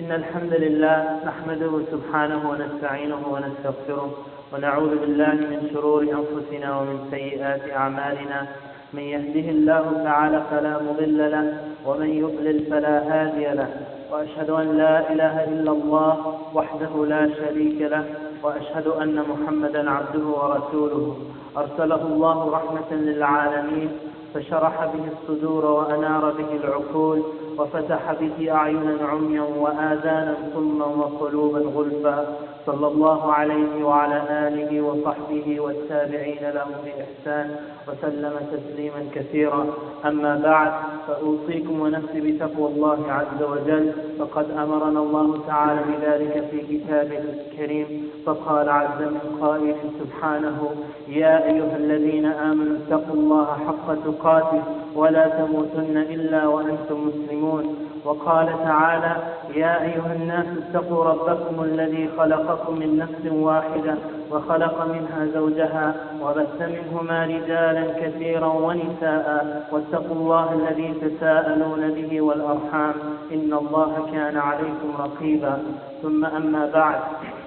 إن الحمد لله نحمده سبحانه ونستعينه ونستغفره ونعوذ بالله من شرور أنفسنا ومن سيئات أعمالنا. من يهده الله تعالى فلا مضل له ومن يضلل فلا هادي له، وأشهد أن لا إله إلا الله وحده لا شريك له، وأشهد أن محمدا عبده ورسوله أرسله الله رحمة للعالمين، فشرح به الصدور وأنار به العقول، وفتح به أعينا عميا وآذانا صما وقلوبا غلفا، صلى الله عليه وعلى آله وصحبه والتابعين لهم بإحسان وسلم تسليما كثيرا. أما بعد، فأوصيكم ونفسي بتقوى الله عز وجل، فقد أمرنا الله تعالى بذلك في كتابه الكريم، فقال عز من قائل سبحانه: يا أيها الذين آمنوا اتقوا الله حق تقاته ولا تموتن إلا وأنتم مسلمون. وقال تعالى: يا أيها الناس اتقوا ربكم الذي خلقكم من نفس واحدة وخلق منها زوجها وبث منهما رجالا كثيرا ونساء، واتقوا الله الذي تساءلون به والأرحام إن الله كان عليكم رقيبا. ثم أما بعد.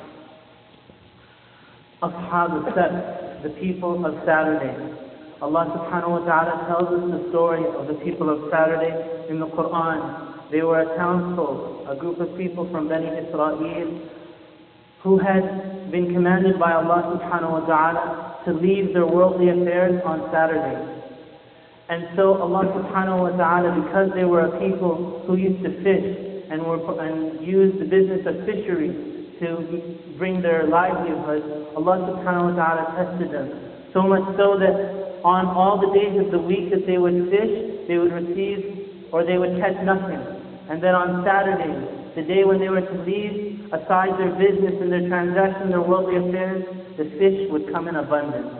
Ashab al-Sabt, the people of Saturday. Allah subhanahu wa ta'ala tells us the story of the people of Saturday in the Quran. They were a townsfolk, a group of people from Bani Israel who had been commanded by Allah subhanahu wa ta'ala to leave their worldly affairs on Saturday. And so Allah subhanahu wa ta'ala, because they were a people who used to fish and used the business of fishery to bring their livelihood, Allah subhanahu wa ta'ala tested them. So much so that on all the days of the week that they would fish, they would receive, or they would catch nothing. And then on Saturday, the day when they were to leave aside their business and their transaction, their worldly affairs, the fish would come in abundance.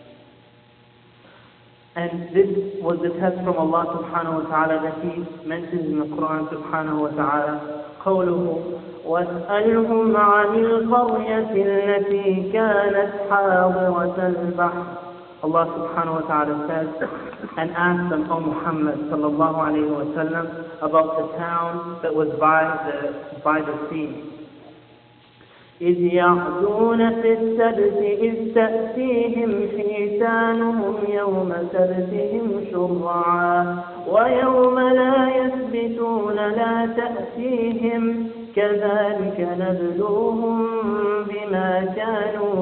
And this was the test from Allah subhanahu wa ta'ala that He mentions in the Quran subhanahu wa ta'ala. قوله: واسألهم عن القرية التي كانت حاضرة البحر. Allah subhanahu wa ta'ala says, and ask them, O Muhammad sallallahu alayhi wa sallam, about the town that was by the sea. إذ يعدون في السبت إذ تأتيهم حيتانهم يوم سبتهم شرعا ويوم لا يسبتون لا تأتيهم كذلك نبلوهم بما كانوا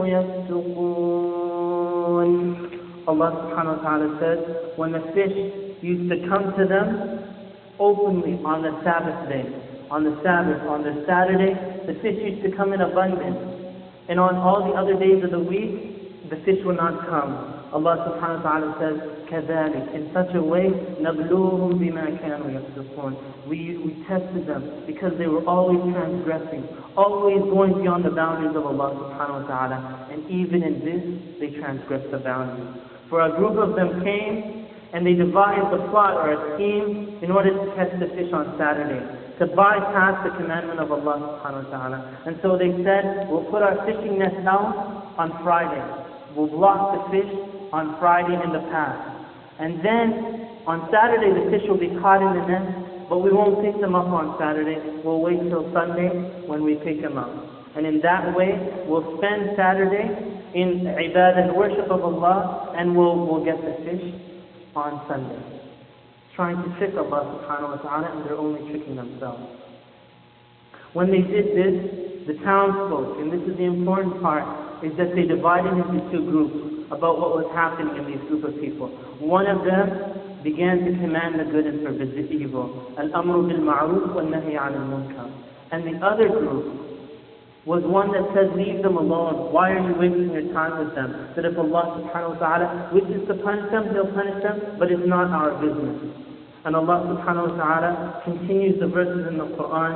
يفسقون. Allah subhanahu wa ta'ala says, when the fish used to come to them openly on the Sabbath day, on the Sabbath, on the Saturday, the fish used to come in abundance. And on all the other days of the week, the fish will not come. Allah subhanahu wa ta'ala says, كَذَلِكَ, in such a way, نَبْلُوهُمْ بِمَا كَانُوا يَفْسُقُونَ, we tested them because they were always transgressing, always going beyond the boundaries of Allah subhanahu wa ta'ala. And even in this, they transgressed the boundaries. For a group of them came, and they devised a plot or a scheme in order to catch the fish on Saturday, to bypass the commandment of Allah subhanahu wa ta'ala. And so they said, we'll put our fishing nets out on Friday. We'll block the fish on Friday in the past. And then on Saturday the fish will be caught in the net, but we won't pick them up on Saturday. We'll wait till Sunday when we pick them up. And in that way, we'll spend Saturday in ibadah and worship of Allah, and we'll get the fish on Sunday. Trying to trick Allah subhanahu wa ta'ala, and they're only tricking themselves. When they did this, the townsfolk, and this is the important part, is that they divided into two groups about what was happening in these group of people. One of them began to command the good and forbid the evil. Al-amru bil-ma'ruf wal-nahy 'anil munkar. And the other group was one that said, leave them alone. Why are you wasting your time with them? That if Allah subhanahu wa ta'ala wishes to punish them, He'll punish them, but it's not our business. And Allah subhanahu wa ta'ala continues the verses in the Quran.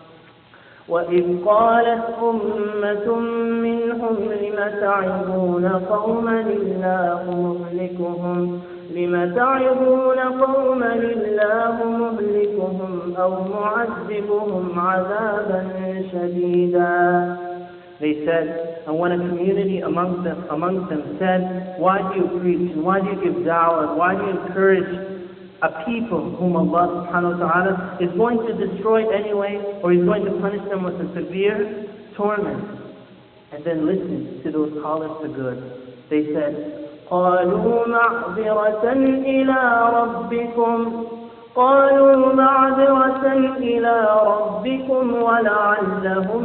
وَإِذْ قَالَتْ أُمَّةٌ مِّنْهُمْ لِمَ تَعِظُونَ قَوْمًا اللَّهُ مُهْلِكُهُمْ أَوْ مُعَذِّبُهُمْ عَذَابًا شَدِيدًا. They said, and when a community amongst them said, why do you preach, and why do you give da'wah, why do you encourage a people whom Allah subhanahu wa ta'ala is going to destroy anyway, or He's going to punish them with a severe torment. And then listen to those callers to good. They said, قالوا معذرة إلى ربكم ولعلهم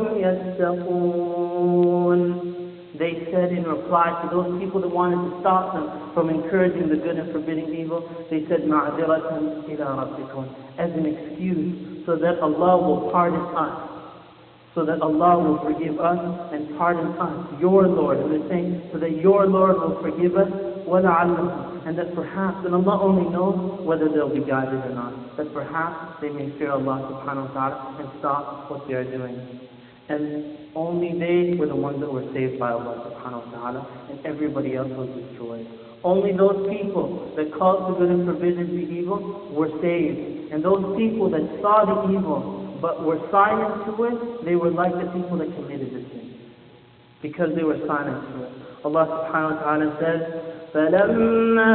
يتقون. They said in reply to those people that wanted to stop them from encouraging the good and forbidding evil, they said معذرة إلى ربكم, as an excuse so that Allah will pardon us, so that Allah will forgive us and pardon us, your Lord. And they're saying, so that your Lord will forgive us, وَلَعَلَّهُمْ, and that perhaps, and Allah only knows whether they'll be guided or not, that perhaps they may fear Allah subhanahu wa ta'ala and stop what they are doing. And only they were the ones that were saved by Allah subhanahu wa ta'ala, and everybody else was destroyed. Only those people that called the good and forbidden the evil were saved. And those people that saw the evil but were silent to it, they were like the people that committed the sin, because they were silent to it. Allah subhanahu wa ta'ala says, فَلَمَّا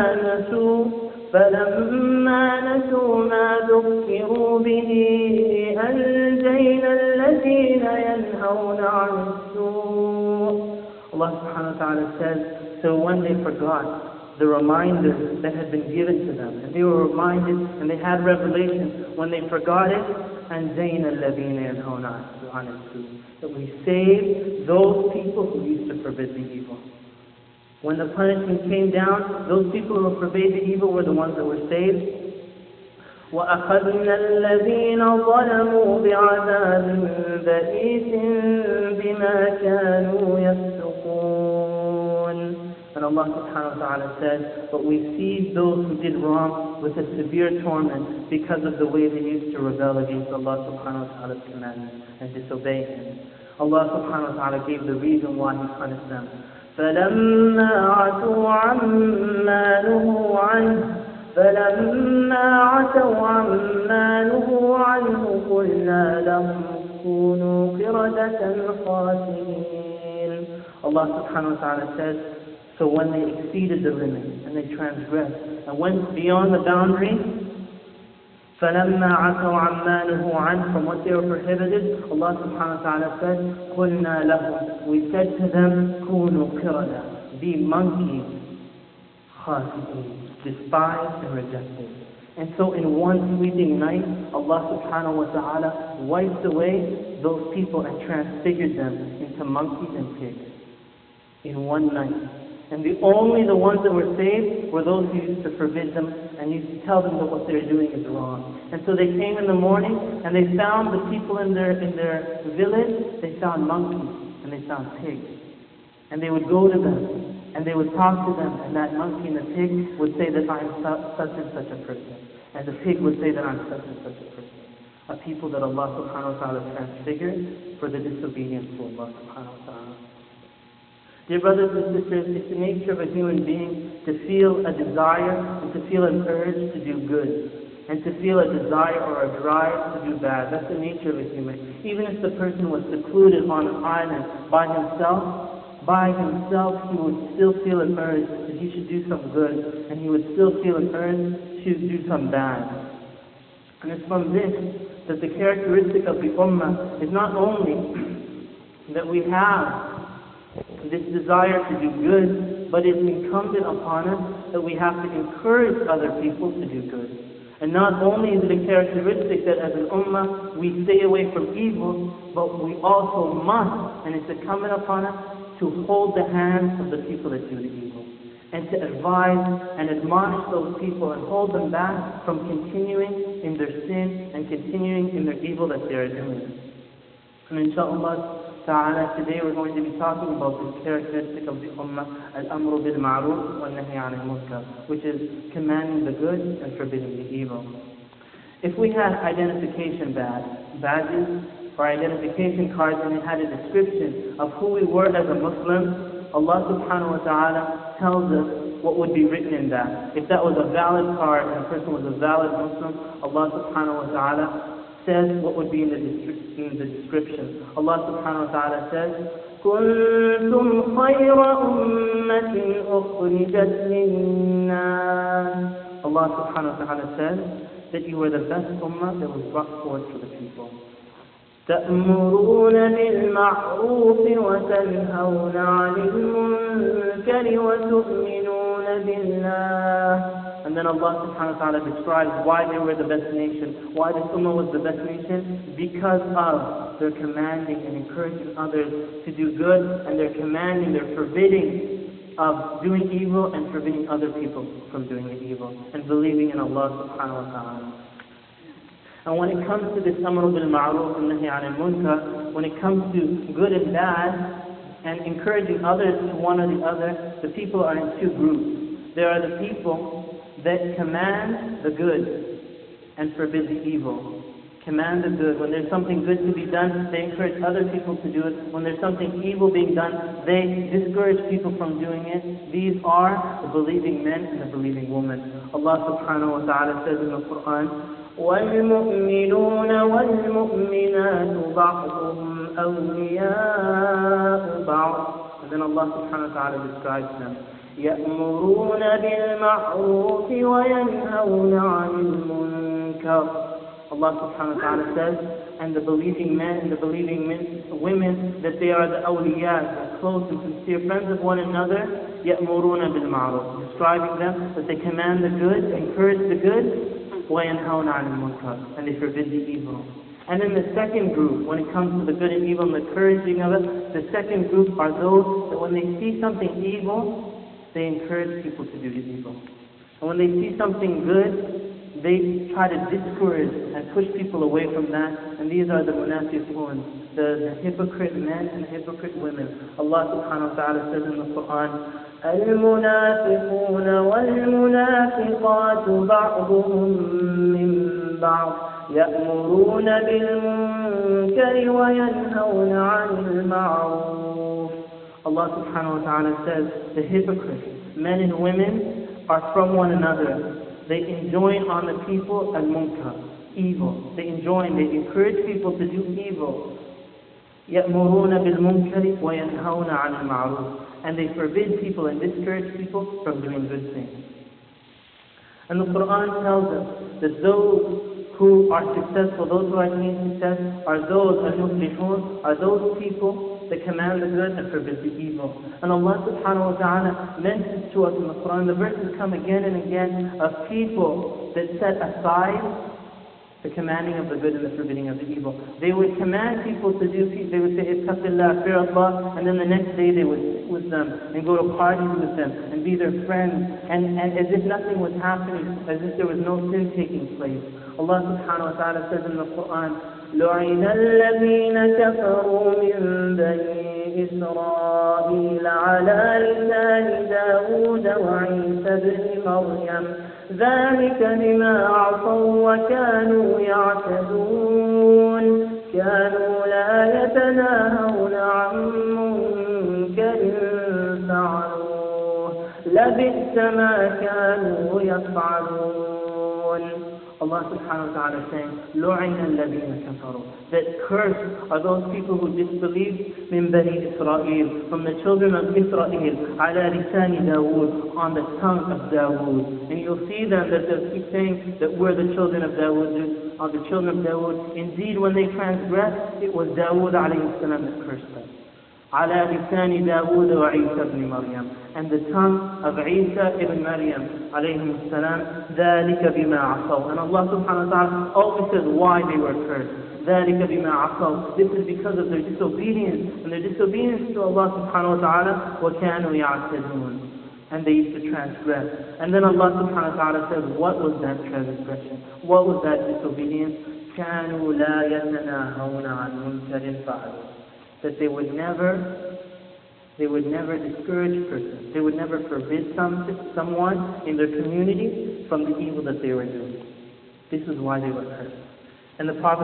نَسُوا مَا ذُكِّرُوا بِهِ أَنْجَيْنَا الَّذِينَ يَنْهَوْنَ عَنِ السُّوءِ. Allah subhanahu wa ta'ala says, so when they forgot the reminders that had been given to them, and they were reminded and they had revelation, when they forgot it, أَنْجَيْنَا الَّذِينَ يَنْهَوْنَ عَنِ السُّوءِ, that we saved those people who used to forbid the evil. When the punishment came down, those people who forbade the evil were the ones that were saved. وَأَخَذْنَا الَّذِينَ ظَلَمُوا بِعَذَابٍ بَئِيسٍ بِمَا كَانُوا يَفْسُقُونَ. And Allah subhanahu wa ta'ala says, but we seized those who did wrong with a severe torment because of the way they used to rebel against Allah subhanahu wa ta'ala's commandments and disobey Him. Allah subhanahu wa ta'ala gave the reason why He punished them. فَلَمَّا عَتَوْا عَمَّا نُهُوا عَنْهُ قُلْنَا لَهُمْ كُونُوا قِرَدَةً خَاسِئِينَ. Allah subhanahu wa ta'ala says, so when they exceeded the limit and they transgressed and went beyond the boundary, فَلَمَّا عَتَوْا عَمَّا نُهُوا عَنْهُ, from what they were prohibited, Allah subhanahu wa ta'ala said, قُلْنَا لَهُمْ, we said to them, كُونُوا قِرَدَةً, be monkeys, خَاسِئِينَ, despised and rejected. And so in one fleeting night, Allah subhanahu wa ta'ala wiped away those people and transfigured them into monkeys and pigs. In one night. And the ones that were saved were those who used to forbid them and used to tell them that what they're doing is wrong. And so they came in the morning and they found the people in their village, they found monkeys and they found pigs. And they would go to them and they would talk to them, and that monkey and the pig would say that I'm such and such a person. And the pig would say that I'm such and such a person. A people that Allah subhanahu wa ta'ala transfigured for the disobedience to Allah subhanahu wa ta'ala. Dear brothers and sisters, it's the nature of a human being to feel a desire and to feel an urge to do good, and to feel a desire or a drive to do bad. That's the nature of a human. Even if the person was secluded on an island by himself, he would still feel an urge that he should do some good, and he would still feel an urge to do some bad. And it's from this that the characteristic of the ummah is not only that we have this desire to do good, but it's incumbent upon us that we have to encourage other people to do good. And not only is it a characteristic that as an ummah we stay away from evil, but we also must, and it's incumbent upon us, to hold the hands of the people that do the evil, and to advise and admonish those people and hold them back from continuing in their sin and continuing in their evil that they are doing. And inshallah ta'ala, today we're going to be talking about this characteristic of the ummah, al-amru bil-ma'ruf wal-nahy 'anil munkar, which is commanding the good and forbidding the evil. If we had identification badges, or identification cards, and it had a description of who we were as a Muslim, Allah subhanahu wa ta'ala tells us what would be written in that. If that was a valid card and a person was a valid Muslim, Allah subhanahu wa ta'ala says what would be in the description. Allah subhanahu wa ta'ala says, كُنْتُمْ خَيْرَ أُمَّةٍ أُخْرِجَتْ لِلنَّاسِ. Allah subhanahu wa ta'ala says that you are the best ummah that was brought forth for the people. تأمرون بالمعروف وتنهون عن المنكر وتؤمنون بالله. And then Allah subhanahu wa ta'ala describes why they were the best nation, why this ummah was the best nation, because of their commanding and encouraging others to do good, and their commanding, their forbidding of doing evil and forbidding other people from doing the evil, and believing in Allah subhanahu wa ta'ala. And when it comes to this amru bil ma'ruf and nahi anil munkar, when it comes to good and bad, and encouraging others to one or the other, the people are in two groups. There are the people that command the good and forbid the evil. Command the good. When there's something good to be done, they encourage other people to do it. When there's something evil being done, they discourage people from doing it. These are the believing men and the believing women. Allah subhanahu wa ta'ala says in the Quran, وَالْمُؤْمِنُونَ وَالْمُؤْمِنَاتُ بَعْضُهُمْ أَوْلِيَاءُ بَعْضٍ. And then Allah subhanahu wa ta'ala describes them. يأمرون بالمعروف وينهون عن المنكر. Allah subhanahu wa ta'ala says, and the believing men and the believing women, that they are the awliya, the close and sincere friends of one another. يأمرون بالمعروف, describing them that they command the good, encourage the good, وينهون عن المنكر, and they forbid the evil. And then the second group, when it comes to the good and evil and the encouraging of it, the second group are those that when they see something evil, they encourage people to do the evil. And when they see something good, they try to discourage and push people away from that. And these are the munafiqun, the hypocrite men and hypocrite women. Allah subhanahu wa ta'ala says in the Quran, المنافقون والمنافقات بعضهم من بعض يأمرون بالمنكر وينهون عن المعروف. Allah subhanahu wa ta'ala says, the hypocrites, men and women, are from one another. They enjoin on the people al-munkar, evil. They enjoin, they encourage people to do evil. يَأْمُرُونَ بِالْمُنكَرِ وَيَنْهَوْنَ عَنِ الْمَعْرُوفِ. And they forbid people and discourage people from doing good things. And the Quran tells us that those who are successful, those who are achieving success, are those al-muflihun, are those people that command the good and forbid the evil. And Allah subhanahu wa ta'ala mentions to us in the Quran, the verses come again and again of people that set aside the commanding of the good and the forbidding of the evil. They would command people to do, they would say, ittaqillah, fear Allah, and then the next day they would sit with them and go to parties with them and be their friends, and as if nothing was happening, as if there was no sin taking place. Allah subhanahu wa ta'ala says in the Quran, لعن الذين كفروا من بني إسرائيل على لسان داود وعيسى بن مريم ذلك بما عصوا وكانوا يعتدون كانوا لا يتناهون عن منكر فعلوه لبئس ما كانوا يفعلون. Allah subhanahu wa ta'ala is saying, لُعِنَ الَّذِينَ كَفَرُوا, that cursed are those people who disbelieved min bani Israel, from the children of Israel, ala lisani Dawood, on the tongue of Dawood. And you'll see them that they'll keep saying that we're the children of Dawood, are the children of Dawood. Indeed, when they transgressed, it was Dawood alayhi salam that cursed them. على لسان داود وعيسى بن مريم, and the tongue of Isa ibn Maryam alayhi salam, ذلك بما عصوا. And Allah subhanahu wa ta'ala always says why they were cursed. ذلك بما عصوا. This is because of their disobedience, and their disobedience to Allah subhanahu wa ta'ala, وكانوا يعتدون, and they used to transgress. And then Allah subhanahu wa ta'ala says, what was that transgression? What was that disobedience? كانوا لا يتناهون عن منكر فعلوه. That they would never discourage persons. They would never forbid someone in their community from the evil that they were doing. This is why they were cursed. And the Prophet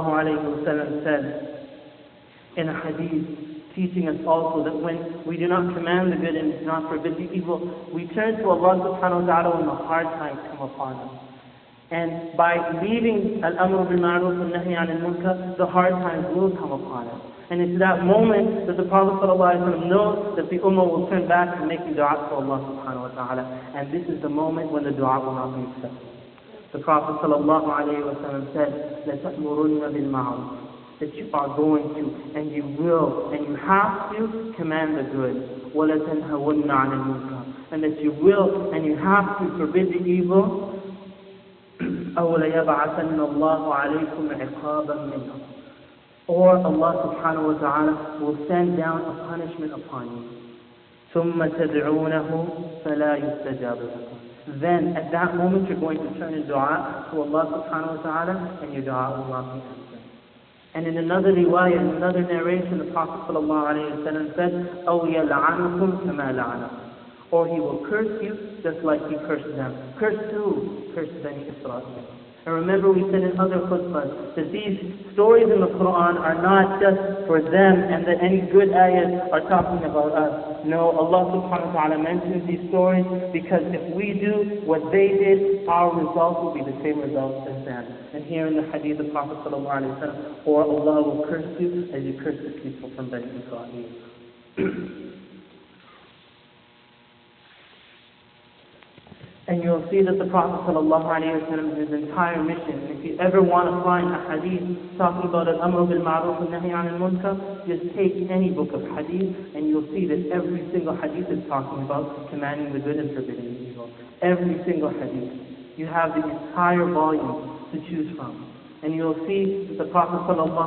ﷺ said in a hadith, teaching us also that when we do not command the good and do not forbid the evil, we turn to Allah subhanahu wa ta'ala when the hard times come upon us. And by leaving al-amr bil ma'ruf and nahy anil munkar, the hard times will come upon us. And it's that moment that the Prophet ﷺ knows that the ummah will turn back to making dua to Allah subhanahu wa ta'ala. And this is the moment when the dua will not be accepted. The Prophet ﷺ said, لَتَأْمُرُنَّ بِالْمَعْرُوفِ, that you are going to, and you will, and you have to command the good. وَلَتَنْهَوُنَّ عَنِ الْمُنكَرِ, and that you will, and you have to forbid the evil. أَوْ لَيَبْعَثَنَّ اللَّهُ عَلَيْكُمْ عِقَابًا مِنْهُ, or Allah subhanahu wa ta'ala will send down a punishment upon you. ثُمَّ تَدْعُونَهُ فَلَا يُسْتَجَابُ لَكُمْ, then at that moment you're going to turn in dua to Allah subhanahu wa ta'ala, and your dua will not be answered. And in another riwayah, in another narration, the Prophet ﷺ said, أَوْ يَلْعَنُكُمْ كَمَا لَعَنَكُمْ, or he will curse you just like he cursed them. Curse who? Curse Bani Israel. And remember, we said in other khutbahs that these stories in the Quran are not just for them and that any good ayahs are talking about us. No, Allah subhanahu wa ta'ala mentions these stories because if we do what they did, our results will be the same results as them. And here in the hadith, the Prophet sallallahu alayhi wa sallam, or Allah will curse you as you curse the people from Bani Israel. And you'll see that the Prophet ﷺ, his entire mission, and if you ever want to find a hadith talking about al-amr bil ma'ruf and nahy anil munkar, just take any book of hadith and you'll see that every single hadith is talking about commanding the good and forbidding the evil. Every single hadith. You have the entire volume to choose from. And you'll see that the Prophet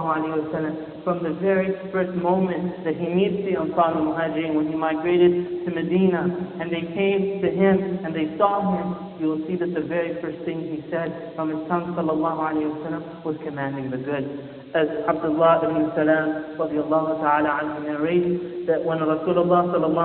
ﷺ, from the very first moment that he meets the Ansar al-Muhajirin, when he migrated to Medina, and they came to him and they saw him, you will see that the very first thing he said from his tongue ﷺ was commanding the good. As Abdullah ibn Salam radiallahu ta'ala anhu narrates, that when Rasulullah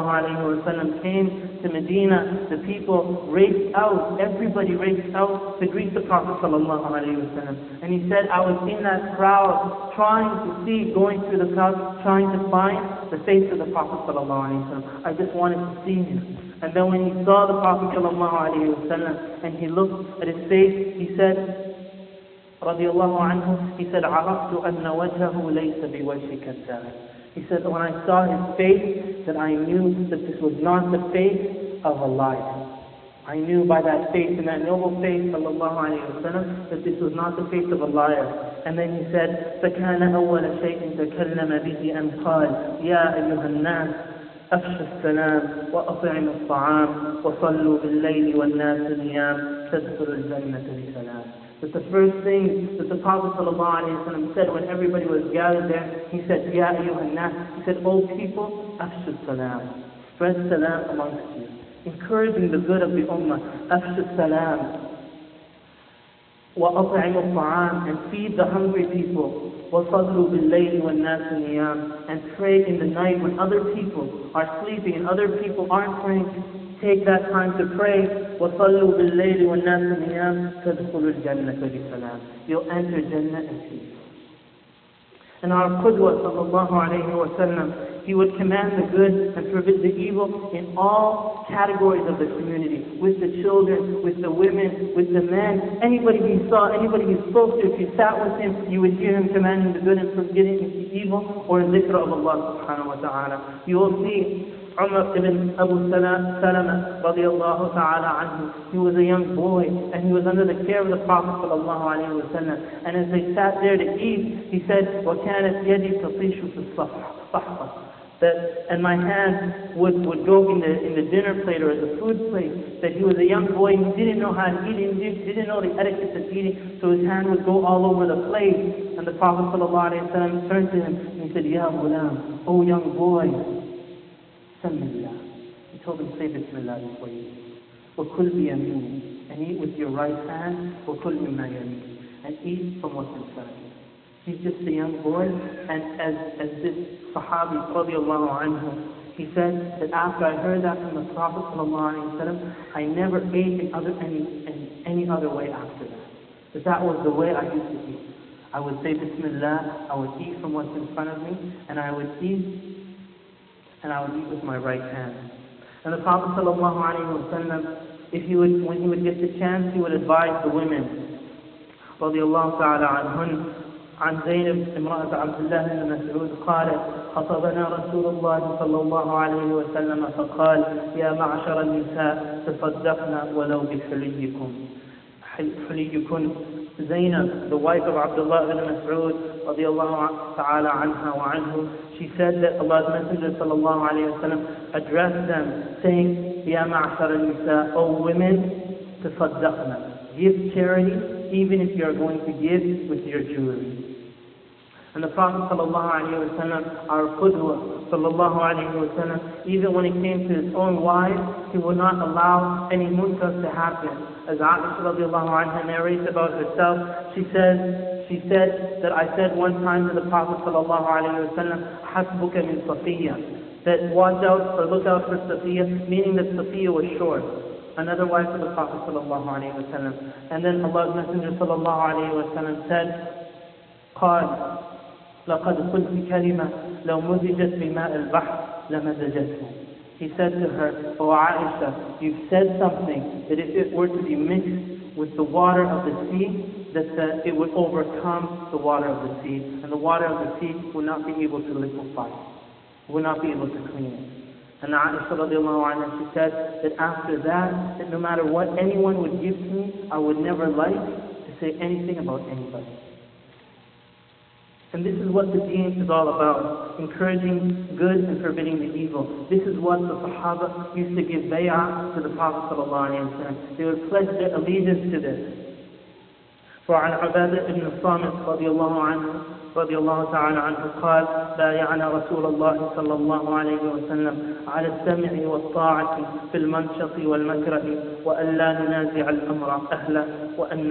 ﷺ came to Medina, the people raced out, everybody raced out to greet the Prophet ﷺ. And he said, I was in that crowd trying to see, going through the crowd, trying to find the face of the Prophet ﷺ. I just wanted to see him. And then when he saw the Prophet ﷺ and he looked at his face, he said, radiallahu anhu, he said, عَرَفْتُ أَنَّ وَجْهَهُ لَيْسَ بِوَجْهِ كَذَّابٍ. He said, when I saw his face, that I knew that this was not the face of a liar. I knew by that face and that noble face, sallallahu alayhi wa sallam, that this was not the face of a liar. And then he said, فَكَانَ أَوَّلَ شَيْءٍ تَكَلَّمَ بِهِ أَنْ قَالَ يَا أَيُّهَا النَّاسِ أَفْشُوا السَّلَامَ وَأَطْعِمُوا الطَّعَامَ وَصَلُّوا بِاللَّيْلِ وَالنَّاسُ نِيَامٌ تَدْخُلُوا الْجَنَّةَ بِسَلَامٍ. That the first thing that the Prophet ﷺ said when everybody was gathered there, he said, Ya ayyuhan nas, he said, O people, afshu salam, spread salam amongst you, encouraging the good of the ummah, afshu salam, وَأَطْعِمُوا الطَّعَامَ, and feed the hungry people, وَصَلُّوا بِاللَّيْلِ وَالنَّاسُ نِيَامٌ, and pray in the night when other people are sleeping and other people aren't praying. Take that time to pray. وَصَلُّوا بِاللَّيْلِ وَالنَّاسُ نِيَامٌ تَدْخُلُوا الْجَنَّةَ بِسَلَامٍ. You'll enter Jannah in peace. And our Qudwa sallallahu alayhi wa sallam, he would command the good and forbid the evil in all categories of the community. With the children, with the women, with the men. Anybody he saw, anybody he spoke to, if you sat with him, you would hear him commanding the good and forbidding the evil, or dhikr of Allah subhanahu wa ta'ala. You will see Umar ibn Abu Salama radiallahu ta'ala anhu. He was a young boy and he was under the care of the Prophet sallallahu alayhi wa sallam. And as they sat there to eat, he said, وَكَانَتْ يَدِي تَطِيشُ فِي الصَّحْفَةِ, that, and my hand would go in the dinner plate or the food plate. That he was a young boy, he didn't know how to eat, he didn't know the etiquette of eating, so his hand would go all over the plate. And the Prophet ﷺ turned to him and he said, Ya ghulam, oh young boy, Samillah. He told him, say Bismillah before you eat. وَكُلْ بِيَمِينِ, and eat with your right hand, وَكُلْ مِمَّا يَمِينِ, and eat from what's in front of you. He's just a young boy, and as this Sahabi radiallahu anhu, he said that after I heard that from the Prophet ﷺ, I never ate in any other way after that. That was the way I used to eat. I would say Bismillah, I would eat from what's in front of me, and I would eat with my right hand. And the Prophet ﷺ, when he would get the chance, he would advise the women رضي الله تعالى عنهن عن زينب امرأة عبد الله بن مسعود قالت خطبنا رسول الله صلى الله عليه وسلم فقال يا معشر النساء تصدقن ولو بحليكم. Zainab, the wife of Abdullah ibn Mas'ud radiyallahu ta'ala anha wa anhu, she said that Allah's Messenger sallallahu alayhi wa sallam addressed them saying, Ya ma'ashar al-nisa, O women, tasaddaqna, give charity even if you are going to give with your jewelry. And the Prophet sallallahu alayhi wa sallam, our qudwa sallallahu alayhi wa sallam, even when it came to his own wives, he would not allow any munkar to happen. As Aisha radiallahu anha narrates about herself, she said that I said one time to the Prophet sallallahu alayhi wa sallam, hasbuka min Safiya, that watch out or look out for Safiya, meaning that Safiya was short, another wife of the Prophet sallallahu alayhi wa sallam. And then Allah's Messenger sallallahu alayhi wa sallam said, قال لقد قلت كلمة لو مزجت بماء البحر لمزجته. He said to her, O Aisha, you've said something that if it were to be mixed with the water of the sea, that it would overcome the water of the sea, and the water of the sea would not be able to liquefy, would not be able to clean it. And Aisha radiallahu anha, she said that after that no matter what anyone would give to me, I would never like to say anything about anybody. And this is what the deen is all about, encouraging good and forbidding the evil. This is what the Sahaba used to give bay'ah to the Prophet ﷺ. They would pledge their allegiance to this. وعن عبادة بن الصامت رضي الله تعالى عنه قال بايعنا رسول الله صلى الله عليه وسلم على السمع والطاعة في المنشط والمكره وأن لا ننازع الأمر أهله وأن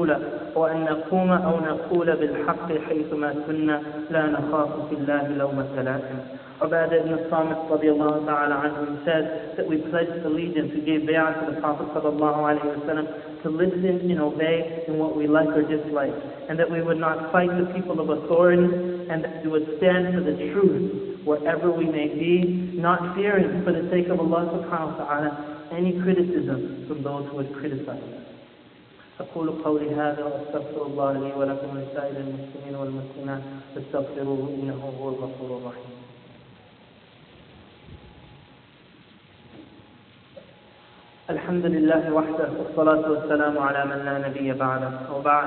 نقوم أو نقول بالحق حيثما كنا لا نخاف في الله لومة لائم. Ubadah ibn Samit radiallahu ta'ala anhu said that we pledged allegiance, we gave bay'ah to the Prophet sallallahu alayhi wa sallam to listen and obey in what we like or dislike, and that we would not fight the people of authority, and that we would stand for the truth wherever we may be, not fearing for the sake of Allah subhanahu wa ta'ala any criticism from those who would criticize us. أقول قولي هذا وأستغفر الله لي ولكم ولسائر المسلمين والمسلمات فاستغفروه إنه هو الغفور الرحيم. الحمد لله وحده والصلاة والسلام على من لا نبي بعده وبعد.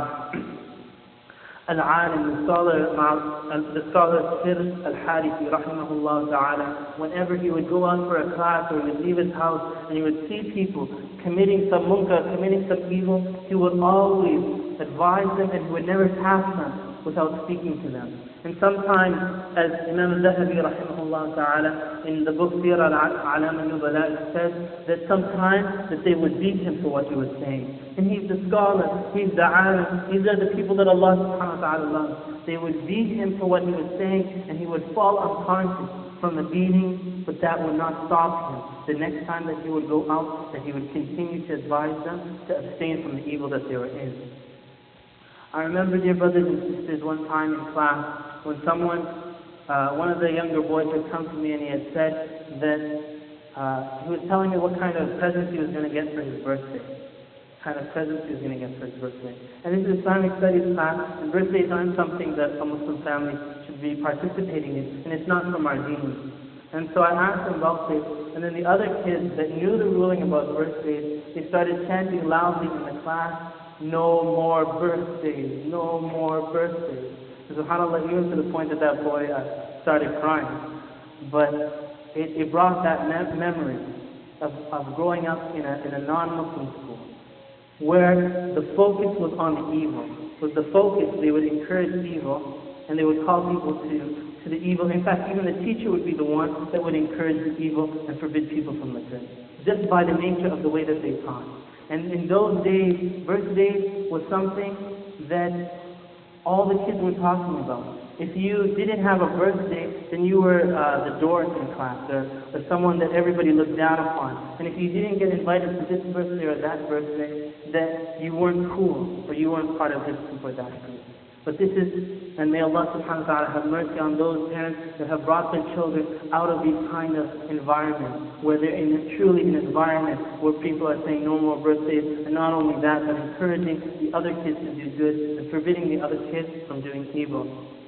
Al-Alim, the scholar Sir Al-Harithi rahimahullah ta'ala, whenever he would go out for a class or he would leave his house and he would see people committing some munkar, committing some evil, he would always advise them and he would never pass them without speaking to them. And sometimes, as Imam al-Zahabi rahimahullah ta'ala in the book Sir Al-Alam al-Nubala says, that sometimes that they would beat him for what he was saying. And he's the scholar, he's the alim, these are the people that Allah subhanahu wa ta'ala loves. They would beat him for what he was saying and he would fall unconscious from the beating, but that would not stop him. The next time that he would go out, that he would continue to advise them to abstain from the evil that they were in. I remember, dear brothers and sisters, one time in class when one of the younger boys had come to me and he had said that he was telling me what kind of presents he was going to get for his birthday. Kind of presents he was going to get for his birthday. And this is Islamic studies class, and birthdays aren't something that a Muslim family should be participating in, and it's not from our deen. And so I asked him about this, and then the other kids that knew the ruling about birthdays, they started chanting loudly in the class, no more birthdays, no more birthdays. And subhanAllah, even to the point that that boy started crying. But it brought that memory of growing up in a non-Muslim school, where the focus was on the evil. With the focus, they would encourage evil, and they would call people to the evil. In fact, even the teacher would be the one that would encourage the evil and forbid people from the good, just by the nature of the way that they taught. And in those days, birthdays was something that all the kids were talking about. If you didn't have a birthday, then you were the dork in class, or someone that everybody looked down upon. And if you didn't get invited to this birthday or that birthday, then you weren't cool, or you weren't part of this group or that group. But this is, and may Allah subhanahu wa ta'ala have mercy on those parents that have brought their children out of these kind of environments, where they're truly in an environment where people are saying no more birthdays, and not only that, but encouraging the other kids to do good and forbidding the other kids from doing evil.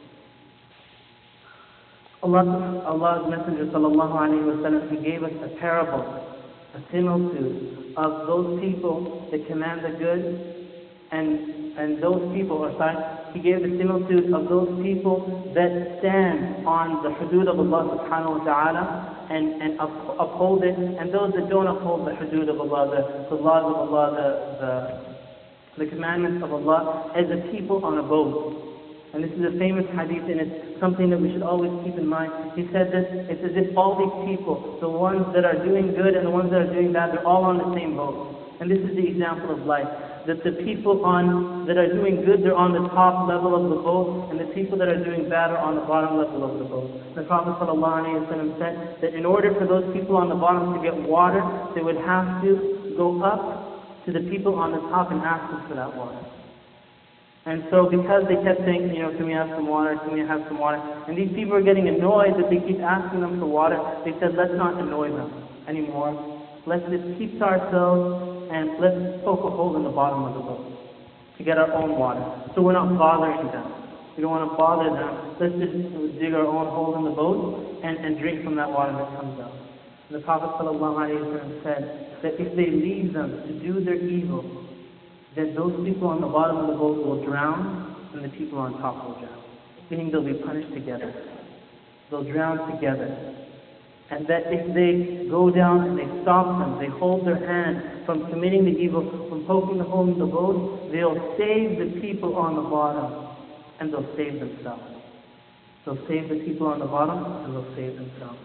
Allah's Messenger sallallahu alayhi wa sallam, he gave us a parable, a similitude of those people that command the good and those people, he gave the similitude of those people that stand on the hudud of Allah subhanahu wa ta'ala and uphold it, and those that don't uphold the hudud of Allah, the laws of Allah, the commandments of Allah, as a people on a boat. And this is a famous hadith, and it's something that we should always keep in mind. He said that it's as if all these people, the ones that are doing good and the ones that are doing bad, they're all on the same boat. And this is the example of life. That the people that are doing good, they're on the top level of the boat, and the people that are doing bad are on the bottom level of the boat. The Prophet ﷺ said that in order for those people on the bottom to get water, they would have to go up to the people on the top and ask them for that water. And so because they kept saying, can we have some water, can we have some water? And these people are getting annoyed that they keep asking them for water. They said, let's not annoy them anymore. Let's just keep to ourselves and let's poke a hole in the bottom of the boat to get our own water. So we're not bothering them. We don't want to bother them. Let's just dig our own hole in the boat and drink from that water that comes out. And the Prophet ﷺ said that if they leave them to do their evil, then those people on the bottom of the boat will drown and the people on top will drown. Meaning they'll be punished together. They'll drown together. And that if they go down and they stop them, they hold their hand from committing the evil, from poking the hole in the boat, they'll save the people on the bottom and they'll save themselves. They'll save the people on the bottom and they'll save themselves.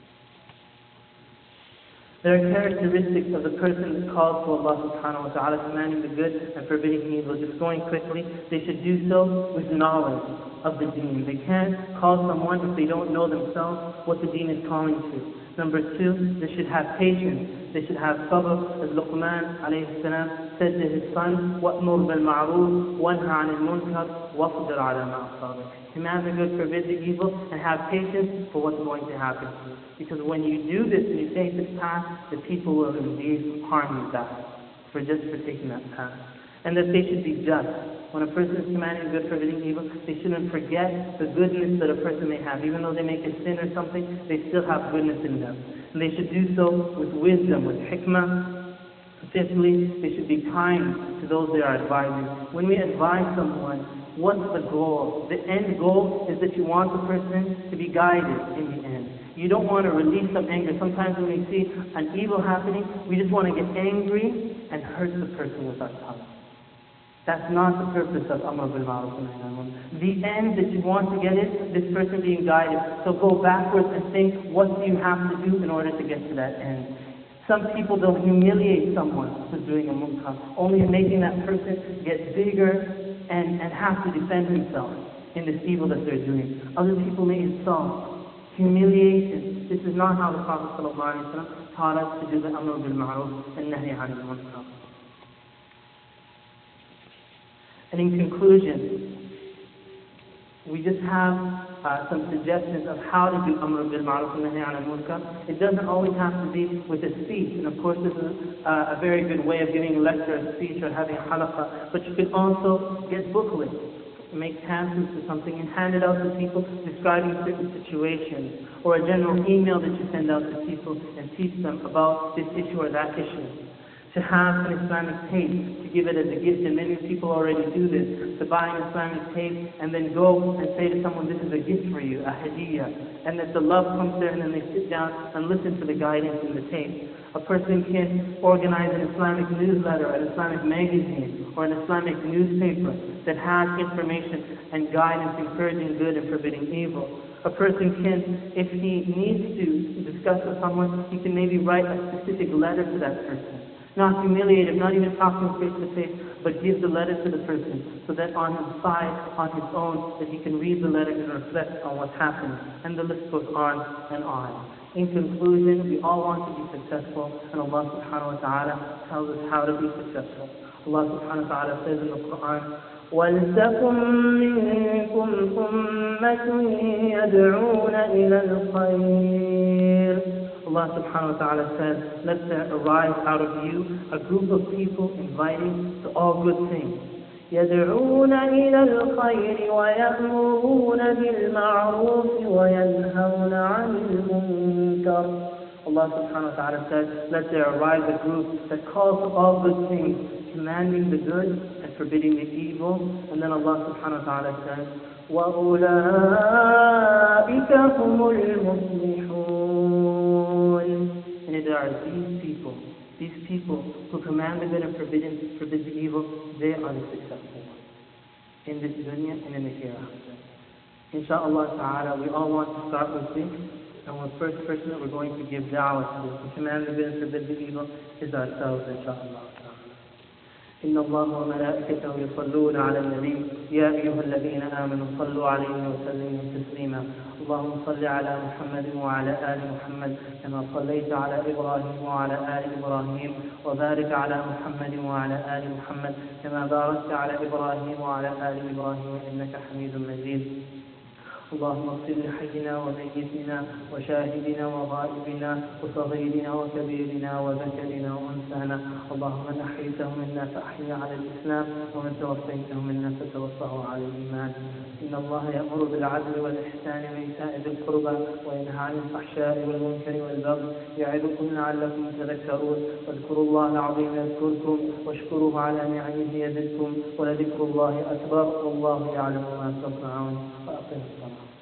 There are characteristics of the person that calls to Allah subhanahu wa ta'ala, commanding the good and forbidding evil. Just going quickly, they should do so with knowledge of the deen. They can't call someone if they don't know themselves what the deen is calling to. Number two, they should have patience. They should have sabr. As Luqman alayhi salam said to his son, وَأْمُرْ بِالْمَعْرُوفِ وَانْهَ عَنِ الْمُنْكَرِ وَاصْبِرْ عَلَى مَا أَصَابَكَ. Command the good, forbid the evil, and have patience for what's going to happen to you. Because when you do this and you take this path, the people will indeed harm you back for taking that path. And that they should be just. When a person is commanding good, forbidding evil, they shouldn't forget the goodness that a person may have. Even though they make a sin or something, they still have goodness in them. And they should do so with wisdom, with hikmah. Fifthly, they should be kind to those they are advising. When we advise someone, what's the goal? The end goal is that you want the person to be guided in the end. You don't want to release some anger. Sometimes when we see an evil happening, we just want to get angry and hurt the person with our tongue. That's not the purpose of Amr bil Ma'ruf and Nahy anil Munkar. The end that you want to get is this person being guided. So go backwards and think, what do you have to do in order to get to that end? Some people, they'll humiliate someone who's doing a munkar, only making that person get bigger and have to defend himself in this evil that they're doing. Other people may insult, humiliation. This is not how the Prophet ﷺ taught us to do the Amr bil Ma'ruf and Nahy anil Munkar. And in conclusion, we just have some suggestions of how to do Amr bil Ma'ruf and Nahy anil Munkar. It doesn't always have to be with a speech, and of course this is a very good way of giving a lecture, a speech, or having a halaqah. But you can also get booklets, make pamphlets or something, and hand it out to people describing certain situations, or a general email that you send out to people and teach them about this issue or that issue. To have an Islamic tape, to give it as a gift, and many people already do this, to buy an Islamic tape and then go and say to someone, this is a gift for you, a hadiyah, and that the love comes there and then they sit down and listen to the guidance in the tape. A person can organize an Islamic newsletter, an Islamic magazine, or an Islamic newspaper that has information and guidance encouraging good and forbidding evil. A person can, if he needs to discuss with someone, he can maybe write a specific letter to that person. Not humiliate him, not even talk to him face to face, but give the letter to the person so that on his side, on his own, that he can read the letter and reflect on what's happening. And the list goes on and on. In conclusion, we all want to be successful, and Allah subhanahu wa ta'ala tells us how to be successful. Allah subhanahu wa ta'ala says in the Quran, وَلْتَكُنْ مِنْكُمْ أُمَّةٌ يَدْعُونَ إِلَى الْخَيْرِ. Allah subhanahu wa ta'ala says, let there arise out of you a group of people inviting to all good things. يَدْعُونَ إِلَى الْخَيْرِ وَيَأْمُرُونَ بِالْمَعْرُوفِ وَيَنْهَوْنَ عَنِ الْمُنكَرِ. Allah subhanahu wa ta'ala says, let there arise a group that calls to all good things, commanding the good and forbidding the evil. And then Allah subhanahu wa ta'ala says, وَأُولَٰئِكَ هُمُ الْمُفْلِحُونَ. And there are these people who command the good and forbid the evil, they are the successful ones in this dunya and in the hereafter. Insha'Allah ta'ala, we all want to start with this. And the first person that we're going to give da'wah to, to command the good and forbid the evil, is ourselves, insha'Allah ta'ala. إن الله وملائكته يصلون على النبي يا أيها الذين آمنوا صلوا عليه وسلموا تسليما. اللهم صل على محمد وعلى آل محمد كما صليت على إبراهيم وعلى آل إبراهيم وبارك على محمد وعلى آل محمد كما باركت على إبراهيم وعلى آل إبراهيم إنك حميد مجيد. اللهم اغفر لحينا وميتنا وشاهدنا وغائبنا وصغيرنا وكبيرنا وذكرنا وانثانا. اللهم من احييته منا فاحيه على الاسلام ومن توفيته منا فتوفه على الايمان. ان الله يامر بالعدل والاحسان وايتاء ذي القربى وينهى عن الفحشاء والمنكر والبغي يعظكم لعلكم تذكرون. واذكروا الله العظيم يذكركم واشكروه على نعمه يزدكم ولذكر الله اكبر والله يعلم ما تصنعون. واقم الصلاه.